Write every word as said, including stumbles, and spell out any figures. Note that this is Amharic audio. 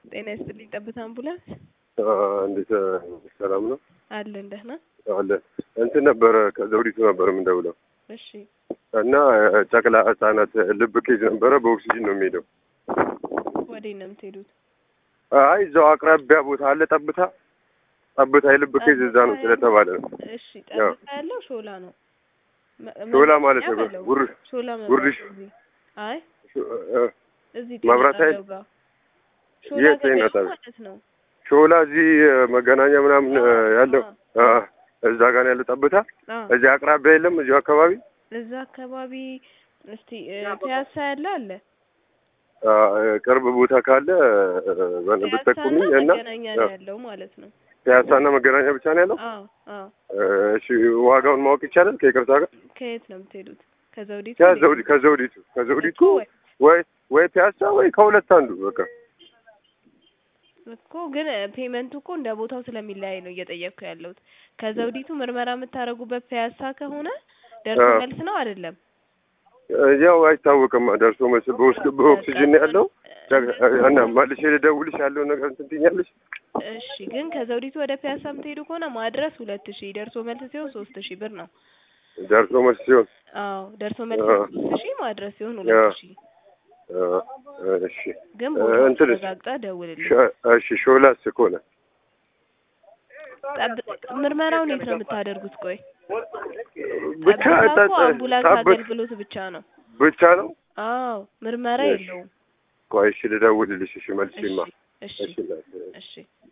ጤና ይስጥልኝ ጠብታ አምቡላንስ እንዴት ሰላም ነው? አለን ደህና አለ እንትን ነበር ከዘውዲቱ ነበር የምንደውለው። እሺ እና ጨቅላ ህጻናት ልብ ኬዝ ነበረ በኦክሲጅን ነው የሚሄደው። ወዴት ነው የምትሄዱት? አይ እዛው አቅራቢያ ቦታ አለ ጠብታ ጠብታ የልብ ኬዝ እዛ ነው ስለተባለ ነው። እሺ ጠብታ ያለው ሾላ ነው። ሾላ ማለት ነው ጉር ሾላ ጉርሽ አይ እዚህ መብራት ኃይል ሾላ ማለት ነው። ሾላ እዚህ መገናኛ ምናምን ያለው እዛ ጋር ያለው ጠብታ እዚህ አቅራቢያ የለም እዚህ አካባቢ እዛ አካባቢ እስቲ ፒያሳ ያለ አለ ቅርብ ቦታ ካለ በነብጠቁሚ እና መገናኛ ያለው ማለት ነው። ፒያሳና መገናኛ ብቻ ነው ያለው? አዎ አዎ። እሺ ዋጋውን ማወቅ ይቻላል? ከይቅርታ ጋር ከየት ነው የምትሄዱት? ከዘውዲቱ ከዘውዲ ከዘውዲቱ ከዘውዲቱ ወይ ወይ ፒያሳ ወይ ከሁለት አንዱ በቃ እኮ ግን ፔመንቱ እኮ እንደ ቦታው ስለሚለያይ ነው እየጠየቅኩ ያለሁት። ከዘውዲቱ ምርመራ የምታረጉበት ፒያሳ ከሆነ ደርሶ መልስ ነው አይደለም? ያው አይታወቅም። ደርሶ መልስ በውስጥ በኦክሲጅን ያለው እና ማለሽ ልደውልሽ ያለው ነገር እንትን ትኛለሽ። እሺ ግን ከዘውዲቱ ወደ ፒያሳ የምትሄዱ ከሆነ ማድረስ ሁለት ሺህ ደርሶ መልስ ሲሆን ሶስት ሺህ ብር ነው። ደርሶ መልስ ሲሆን አዎ ደርሶ መልስ ሶስት ሺህ ማድረስ ሲሆን ሁለት ሺህ እሺ ግን ቦታው ተረጋግጣ ደውልልኝ። እሺ ሾላስ ከሆነ ምርመራውን የት ነው የምታደርጉት? ቆይ ብቻ አምቡላንስ አገልግሎት ብቻ ነው ብቻ ነው? አዎ ምርመራ የለውም። ቆይ እሺ ልደውልልሽ። እሺ መልስማ እሺ እሺ